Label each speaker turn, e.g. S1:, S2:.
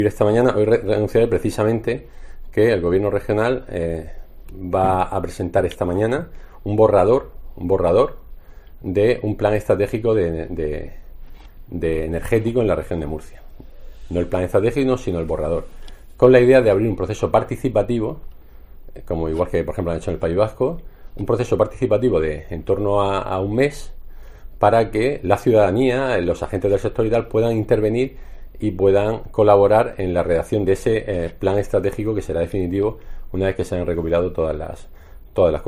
S1: Esta mañana, hoy renunciaré precisamente que el gobierno regional va a presentar esta mañana un borrador de un plan estratégico de energético en la región de Murcia. No el plan estratégico, sino el borrador, con la idea de abrir un proceso participativo, como igual que por ejemplo han hecho en el País Vasco, un proceso participativo de en torno a un mes, para que la ciudadanía, los agentes del sector y tal puedan intervenir y puedan colaborar en la redacción de ese plan estratégico, que será definitivo una vez que se hayan recopilado todas las